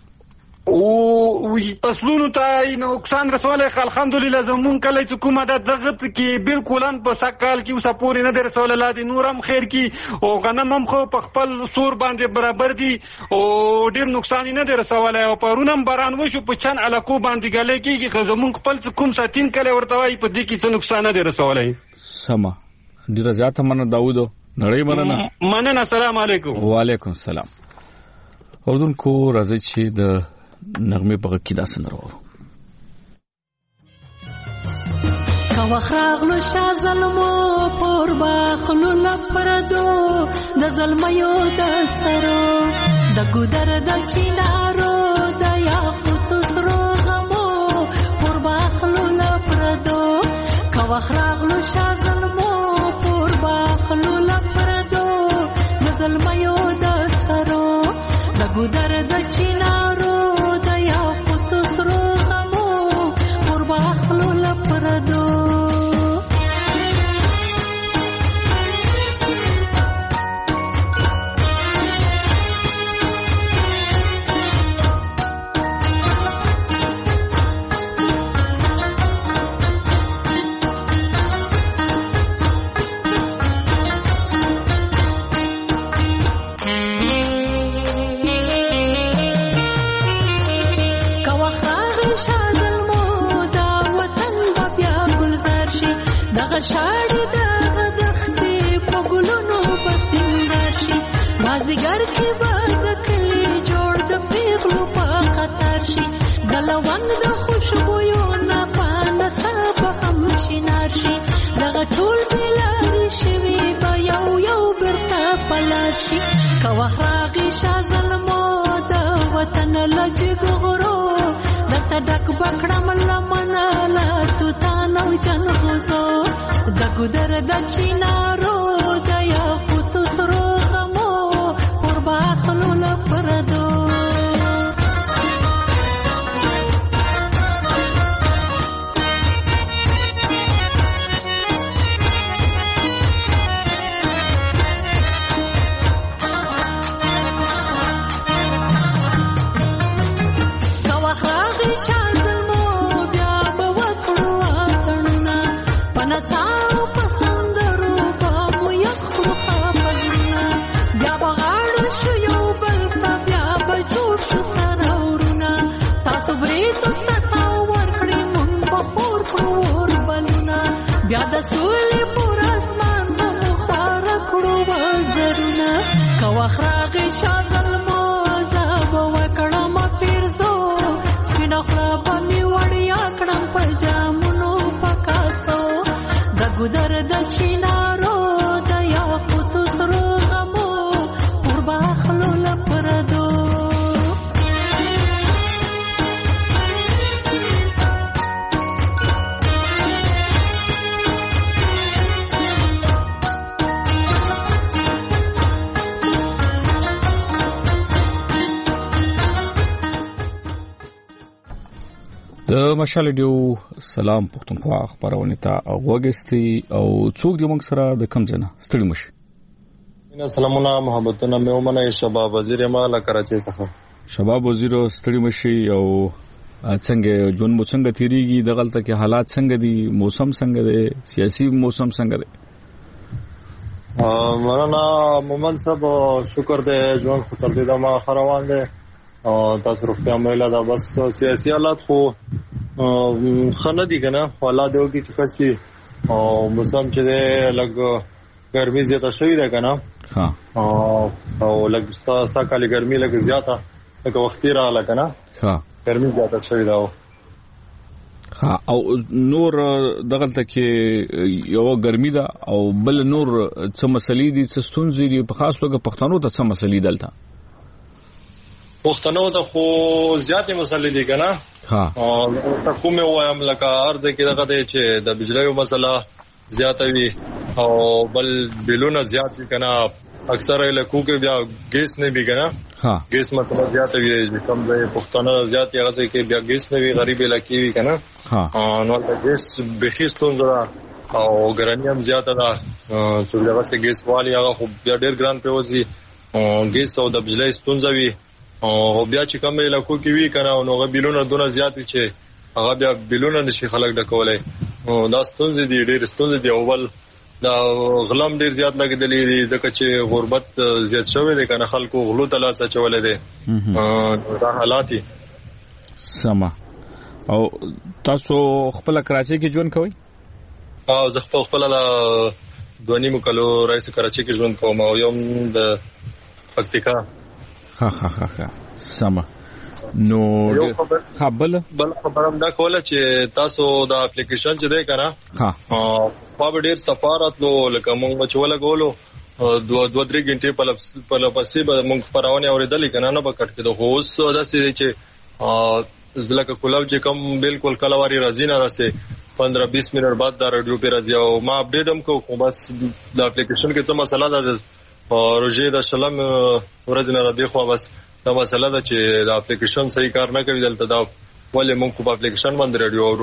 او فصلونو ته نقصان رسول الحمدلله زمون کله چې کومه د دغه کې بالکل ان په سکال کې اوسه پوری نه در رسول الله دي نورم خیر کې او غنم هم خو په خپل سور باندې برابر دي او ډیر نقصان نه در رسول او پرونم باران وشو په چن علاقو باندې غلې کې زمون خپل کوم ساتین کله ورته وای په دې کې څه نقصان نه در رسول سما ډیر زیات مننه داوود نړۍ مننه مننه السلام علیکم وعلیکم السلام اردوونکو راځي چې د نغمه په کې دا سندره کا وخراغلو شا ظلمو پر باخلو لپردو د ظلميو د سرو د ګودر د چینارو د یاقوت سرو غمو پر باخلو لپردو کا وخراغلو شا ظلمو پر باخلو لپردو د ظلميو د سرو د ګودر د چینارو شاړې د غدختې په ګلونو په سینګار شي مازدیګر کې به د کلي جوړ د پیغلو په خطر شي د لونګ د خوشبویو نه په نڅا به هم شینار شي دغه ټول بېلارې شوي به یو یو بېرته په لار شي که وخت راغی شا ظلمو د وطن له جګغرو درته ډک به کړم لمنه له توتان او جنغوزو د ګودر د چینارو د یاقوتو سرو غمو پر باخلو لپردو ګودر د چینارو د یاقوت سرو غمو ور باخلو لپردو د مشال ډیو سلام پښتونخوا خبرونه ته وګستي او څوک دی موږ سره د کم جنا ستړي مشي سلامونه محبتونه مې ومنه شباب وزیر مال کراچي څخه شباب وزیر ستړي مشي او څنګه جون مو څنګه تیریږي د غلطه کې حالات څنګه دي موسم څنګه دی سیاسي موسم څنګه دی مولانا مومن صاحب شکر دې ژوند خو تر دې دمه خروان دي او تاسو روغتیا مېلا دا بس سیاسي حالات خو خنه دي کنه حالات یو کې چې خاصي او موسم چې لګ ګرمي زیاته شوې ده کنه ها او لګ سا کالي ګرمي لګ زیاته لګ وختي را لګنه ها ګرمي زیاته شوې ده ها او نور دغلته کې یو ګرمي ده او بل نور څه مسلې دي څه ستونزې دي په خاص توګه پښتنو ته څه مسلې دلته پښتنو ته خو زیاتې مسلې دي کنه ها او کومه وایم لکه ارزه کې دغه دی چې د بجلیو مسله زیاته وي او بل بلونه زیات وي کنه اکثر علاقو کې بیا ګیس نه وي کنه ها ګیس مطلب زیاته وي چې کوم ځای پښتنو زیات یې غته کې بیا ګیس نه وي غریب علاقې وي کنه ها نو د ګیس بخښتون زرا او ګراني هم زیاته ده چې دغه څه ګیس والی هغه خو بیا ډیر ګران پیوځي ګیس او د بجلی ستونزوي او بیا چې کوم علاقو کې وی کنه نو غو بلونه دونه زیات وي چې هغه بیا بلونه نشي خلک ډکولای او دا ستونزې دي ډېر ستونزې دي اول دا غلم ډېر زیات لګیدلې دي ځکه چې غربت زیات شوی دی کنه خلکو غلو تلاسه چولې دي دا حالات دي سما او تاسو خپل کراچي کې ژوند کوئ او زه خپل خپل دونی مکلو رئیس کراچي کې ژوند کوم او یم د پکتیکا ها ها ها ها سما نو خبر بل خبرم دا کوله چې تاسو دا اپلیکیشن چې دی کنه ها په ډېر سفارت لو لکه مونږ چې ولګولو دوه دوه درې غنټې په په لپسې به مونږ پرونه اوریدلې کنه نه بکټ کې د هوس دا سې چې ځلکه کولو چې کوم بالکل کلواري راځي نه راسي پندرہ بیس منټ بعد دا رادیو په راځي او ما اپډیټ هم کو بس د اپلیکیشن کې څه مسله ده او روزي د سلام ورځ نه را دی خو بس دا مسله ده چې د اپلیکیشن صحیح کار نه کوي دلته دا ولې موږ په اپلیکیشن باندې رادیو او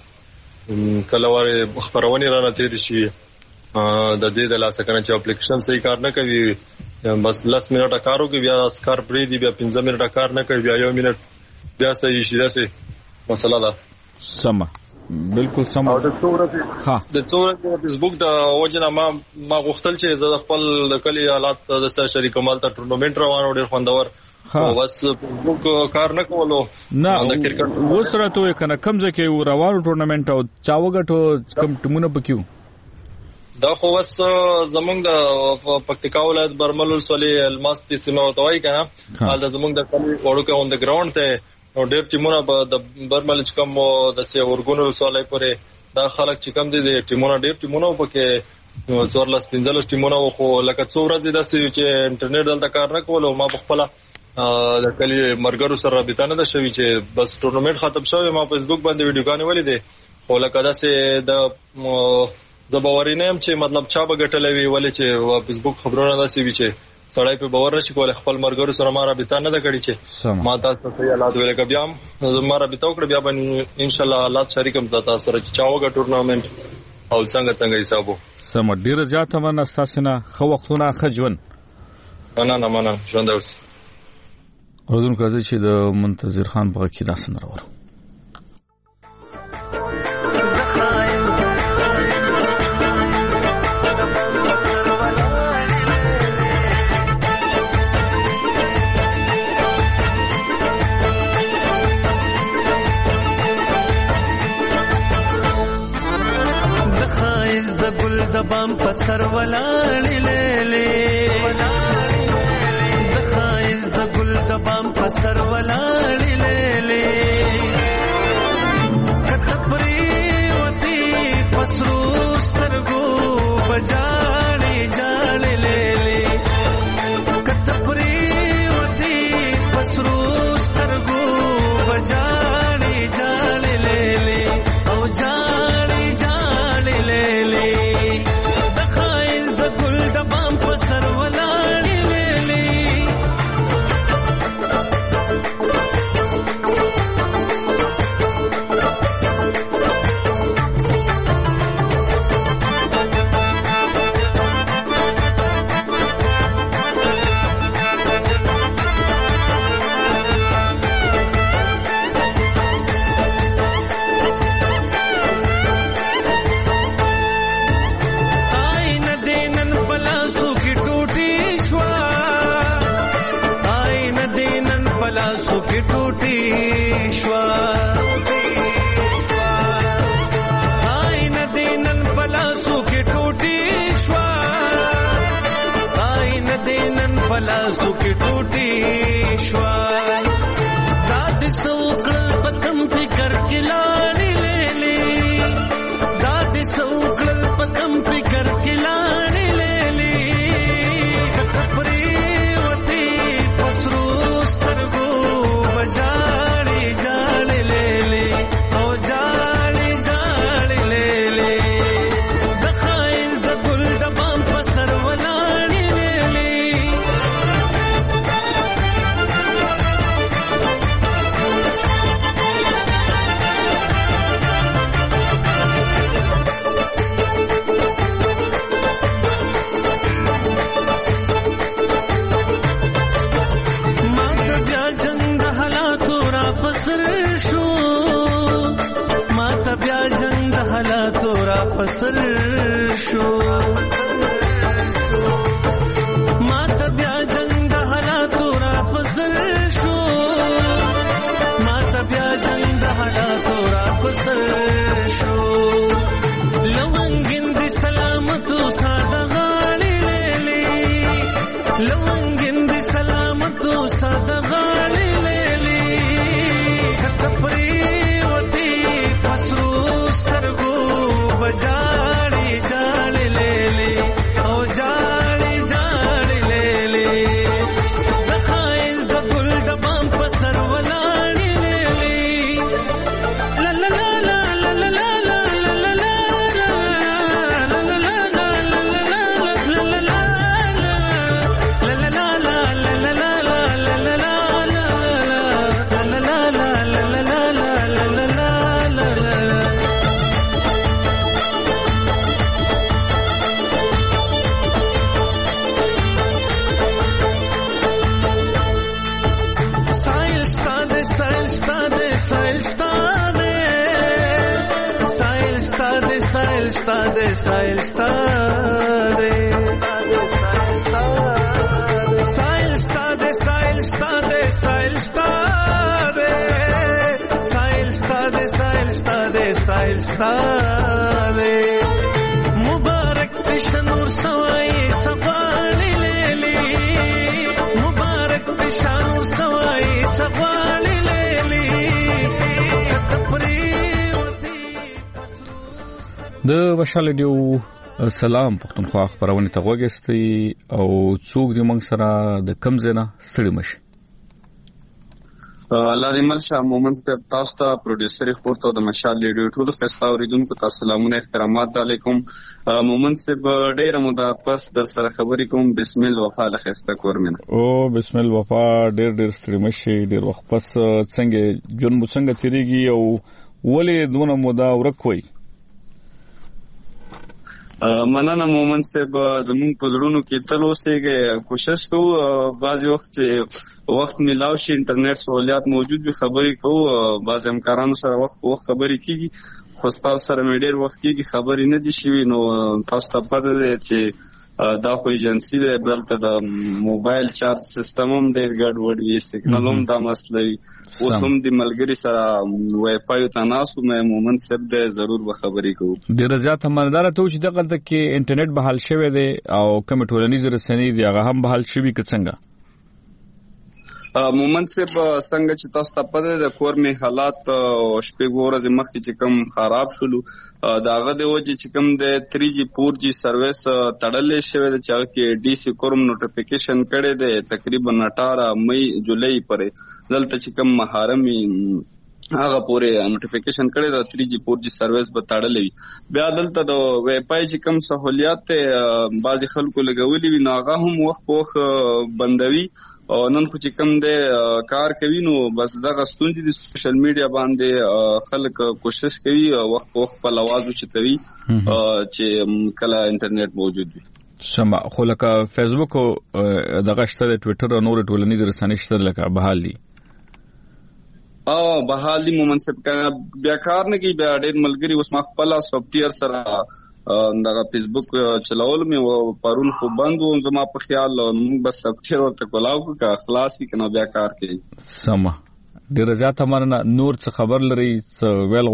کلواري خبرونه را نه تیر شي د دې د لاسه کنه چې اپلیکیشن صحیح کار نه کوي بس لس منټه کارو کې بیا اسکار پرې دی بیا پنځه منټه کار نه کوي بیا یو منټ بیا صحیح شي دا څه مسله ده سم بالکل سم او د څوره ها د څوره په فیسبوک د وجنه ما ما غوښتل چې زه خپل د کلی حالات د سره شریک مال ته ټورنمنت روانو ډیر خوندور او بس فیسبوک کار نه کولو نه وسره ته کنه کم ځکه روانو ټورنمنت او چاوګټو کم ټیمونه پکيو دا خو وس زمونږ د پکتیکا ولایت برمل ولسوالۍ الماستي سیمه وتوي کنه حال د زمونږ د کلی وړوکه اون د ګراوند ته نو ډېر ټیمونه د برمل چې کوم د سی ورګونو ولسوالۍ پورې دا خلک چې کوم دي د ټیمونه ډېر ټیمونه پکې څوارلس پنځلس ټیمونه خو لکه څو ورځې د چې انټرنیټ دلته کار نه کول او ما په خپل د کلی مرګرو سره رابطه نه ده شوی چې بس ټورنمنت ختم شوی ما په فیسبوک باندې ویډیوګانې ولیدې خو لکه دا سه د زبورینم چې مطلب چا به ګټلوي ولې چې فیسبوک خبرونه داسې وی چې سړی په باور نشي کولای خپل مرګرو سره ما رابطه نه ده کړې چې ما تاسو ته حالات ویل کبي هم ما رابطه وکړه بیا باندې ان شاء الله حالات شریکم تاسو سره چاوګه ټورنمنت او څنګه څنګه حسابو سم ډیر زیاته من اساسنه خو وختونه خجون نه نه نه ژوند اوس اردن کازي چې د منتظر خان په کې داسن راوړو د بام پسر ولاړې لېلې د خایز د ګل د بام پسر ولاړې لېلې کته پرې وتی پسرو سترګو بجاړې جاړې لېلې کته پریوتی پسرو سترګو بجاړې جاړې لېلې او جاړې جاړې لېلې د خایز د ګل د بام په سر ولاړې ویلې پلاسو کې ټوټي شوا داد سوکل پکم فکر کې لاړې لېلې داد سوکل پکم فکر کې لاړې لېلې کپري وتی پسرو سترګو بجاړې جاړې لېلې او جاړې جاړې لېلې د خایز د ګل د بام په سر ولاړې پسر شو ما ته بیا جنگ د حالاتو را پسر شو ما ته بیا جنگ د حالاتو را پسر شو لونګین دي سلامتو ساده غاړي لېلې لونګین دي سلامتو ساده غاړي لېلې کته پریوتی پسرو سترګو بجاړې جاړې لېلې او جاړې جاړې لېلې د خایز د ګل د بام په سر ولاړې لېلې لا لا لا لا لا لا لا لا لا لا stade sail stade sail stade sail stade sail stade sail stade sail stade sail stade mubarak tishnur sawai safali leli mubarak tishnur sawai safali leli katpri د وشال دیو سلام پښتونخوا خبرونه ته وګستي او څوک دې موږ سره د کم زنه ستړي مشي الله دې ملشه مومنت تاسو ته پروډوسر خورته د مشال ریډیو ټول خستا اوریدونکو تاسو سلامونه احترامات علیکم مومنت سے ډېر مودا پس در سره خبرې کوم بسم الله وفا لخسته کورمنه او بسم الله وفا ډېر ډېر ستړي مشي ډېر وخت پس څنګه جون مو څنګه تیریږي او ولې دونه مودا ورکوي مننه مومن صاحب زمون په زړونو کې تل اوسېږي کوشش کوو بعض وخت چې وخت ملاو شي انټرنیټ سہولیات موجود وي خبرې کوو بعض همکارانو سره وخت په وخت خبرې کیږي خو تاسو سره مې ډېر وخت کېږي خبرې نه دي شوي نو تاسو ته پته ده چې دا خو ایجنسی ده بلته د موبایل چارج سیستم هم ډېر ګډوډ وي سیګنال هم دا مسله وي اوس هم د ملګري سره وای فای ته ناسو مې مومن صاحب ده ضرور به خبرې کوو ډېر زیات همدار ته چې دغه ته کې انټرنیټ بحال شوی دی او کوم ټولنیز رسنۍ دی هغه هم بحال شوی که څنګه مومن صاحب څنګه چې تاسو ته پته ده کور می حالات شپږ ورځې مخکې چې کوم خراب شولو داغه د وجه چې کوم د تھری جی فور جی سرویس تړلې شوی د چا کې ډي سي کوم نوټیفیکیشن کړي ده تقریبا اٹھارہ مئی جولای پرې دلته چې کوم محرمي هغه پورې نوټیفیکیشن کړي دا تھری جی فور جی سرویس به تړلې بیا دلته د وای فای چې کوم سہولیات ته بعضی خلکو لګولې وي ناغه هم وخت پوخ بندوي او نن خو چې کوم د کار کوي نو بس دغه ستونزې د سوشل میډیا باندې خلک کوشش کوي وخت پوخ په لوازو چتوي چې کله انټرنیټ موجود وي سم خو لکه فیسبوک او دغه شته ټوئیټر او نور ټولنیز رسنۍ شته لکه بحالي او بحالي مومن صاحب کنه بیا کار نه کی بیا ډېر ملګری اوس ما خپل سافټویر سره دغه فیسبوک چلاول مې او پرون خو بند و زما په خیال موږ بس سافټویر ورته کولاو کا خلاص کی کنه بیا کار کوي سم ډېر زیات امرنه نور څه خبر لري څه ویل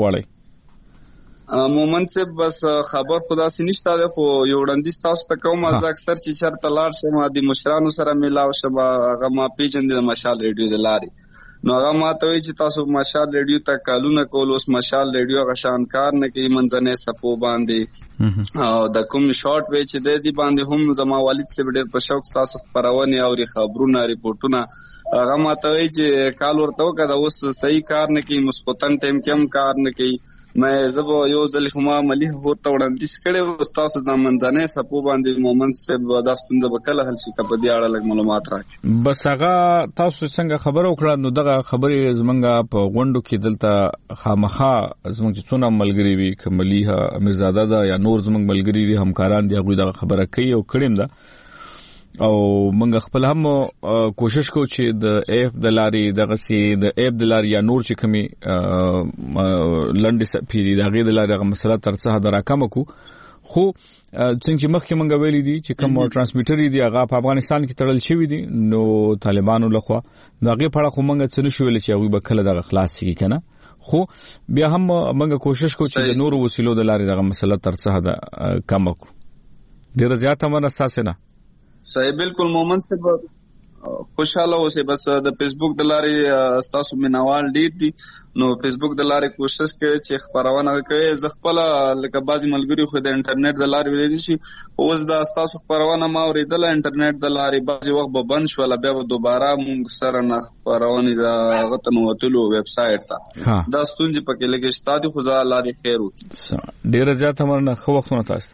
غواړي مومن صاحب بس خبر خدا سي نشته ده خو یو وړاندیز تاسو ته کوم از اکثر چې شرط لاړ شم د مشرانو سره ملاو شبا هغه ما پیجن د مشال ریډیو د لاري نو هغه ماته وی چې تاسو مشال ریډیو ته کالونه کول اوس مشال ریډیو غشان کار نه کوي منځنه سپو باندې او د کوم شارټ وی چې د دې باندې هم زما والد سره ډېر په شوق تاسو خبرونه او خبرونه ریپورتونه هغه ماته وی چې کال ورته وکړه اوس صحیح کار نه کوي مسقطن ټیم کم کار نه کوي مې زبو یو ځل خو ما ملي هوته وړاندیز کړي استاد د منځنه سپو باندې مومن صاحب د ستونزه وکړه هل شي په دې اړه لږ معلومات راکړي بس هغه تاسو څنګه خبر وکړه نو دغه خبرې زمونږه په غونډو کې دلته خامخا زمونږ چې څونه ملګری وي کملیه امیرزاده دا یا نور زمونږ ملګری دي همکاران دي هغه دغه خبره کوي او کړم دا او موږ خپل هم کوشش کوو چې د ایپ د لاري دغه سي د ایپ د لاري یا نور چې کمی لنډ پیری دغه د لاري هغه مسله ترڅه د راکم کو خو څنګه مخکې موږ ویلي دي چې کوم ترانسمیټر دي هغه په افغانستان کې تړل شوی دي نو طالبانو لخوا دغه په اړه خو موږ څه نشو ویل چې هغه به کله دغه خلاص شي کنه خو بیا هم موږ کوشش کوو چې د نور وسیلو د لاري دغه مسله ترڅه د کم کو ډیر زیات امر اساس نه صحیح بالکل مومن صاحب خوشاله اوسه بس د فیسبوک د لارې تاسو مینوال ډیر دي نو فیسبوک د لارې کوشش کوي چې خبرونه کوي ز خپل لکه بعضی ملګری خو د انټرنیټ د لارې ویل شي اوس د تاسو خبرونه ما اوریدل انټرنیټ د لارې بعضی وخت به بند شو بیا به دوباره مونږ سره نه خبرونه دا غته نوتلو ویب سټ ته دا ستونزې پکې لګي ستادي خو ځا لارې خیر وکړي ډیر زیات امرنه خو وختونه تاسو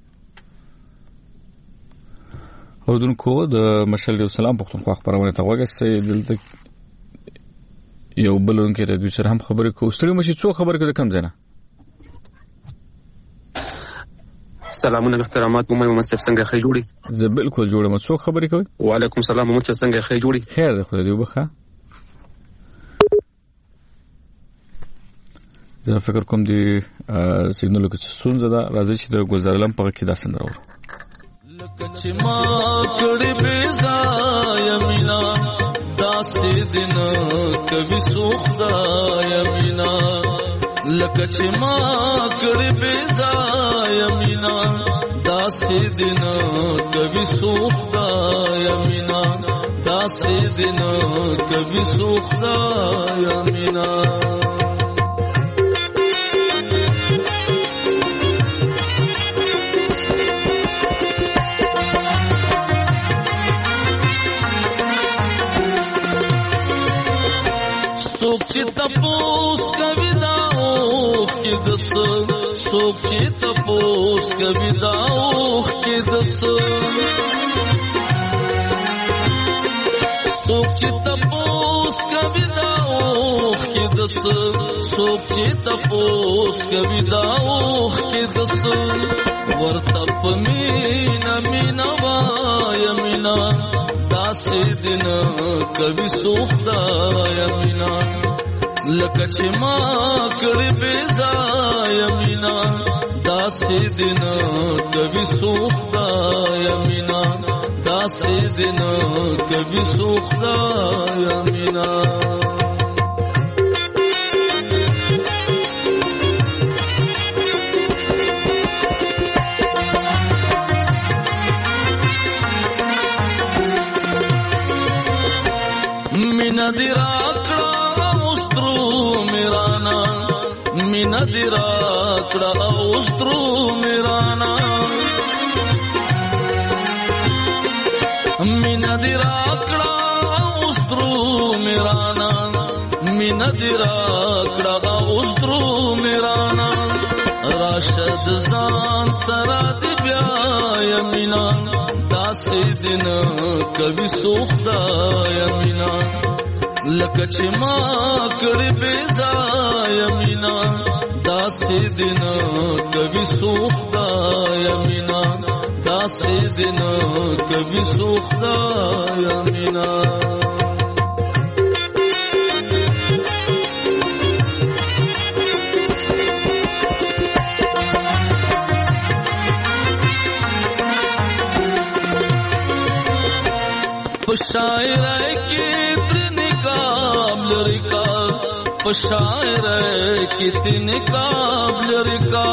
اودونکو د مشال دیو سلام پختونخوا خبرونه ته وګورئ دلته یو بلون کې رادیو سره هم خبرې کوو ستړي مشي څو خبرې کوي کم ځنه سلامونه محترمات مو محمد صاحب څنګه خیر جوړي زه بالکل جوړم څو خبرې کوي وعلیکم السلام محمد صاحب څنګه خیر جوړي خیر ده خدای دې وبخښه زه فکر کوم دی سیګنال کې څه ده راځي چې د ګلزارلم په کې داسن راوړو لکه ما کړي بيزا یمینا داسې دین کبي سوخدا یمینا لکه ما کړي بيزا یمینا داسې دین کبي سوخدا یمینا داسې دین کبي سوخدا یمینا سوک چی تپوس کبی داوخ کی دس سوک چی تپوس کبی داوخ کی دس سوک چی تپوس کبی داوخ کی دس سوک چی تپوس کبی داوخ کی دس ورتپ مینا مینا وای مینا داسې دین کبي سوخدا یمینا لکه چې ما کړي بيزا یمینا داسې دین کبي سوخدا یمینا داسې دین کبي سوخدا یمینا مینا دی راکړه اوسترو میرانا مینا دی راکړه اوسترو میرانا مینا دی راکړه اوسترو میرانا مینا دی راکړه اوسترو میرانا راشد ځان سره دی بیا یمینا داسې دین کبي سوخدا یمینا لکه چې ما کړې بې ځای یمینا داسې دین کبي سوخدا یمینا داسې دین کبي سوخدا یمینا شاعر کی تن قابل رکا شاعر کی تن قابل رکا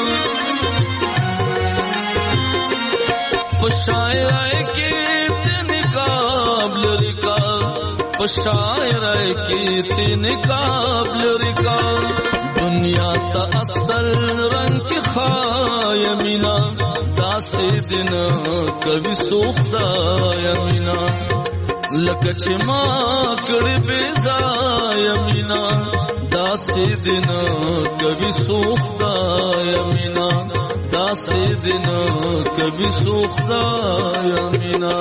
شاعر کی تن قابل رکا شاعر کی تن قابل رکا دنیا تا اصل رنگ کی خایمینا داسې دن کبي سوخدا یمینا لکه چې ما کړې بې ځای یمینا داسې دن کبي سوخدا یمینا داسې دن کبي سوخدا یمینا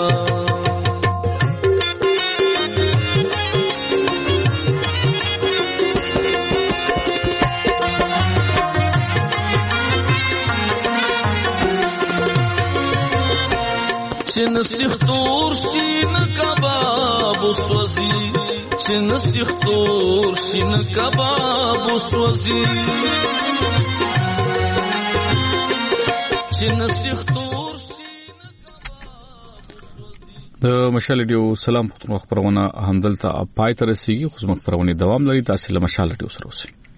چن سختور شین کباب سوزی چن سختور شین کباب سوزی چن سختور د مشال ډیو سلام خبرونه همدلته پای ته رسیدي خو زموږ خبرونه دوام لري تاسو له مشال ډیو سره اوسئ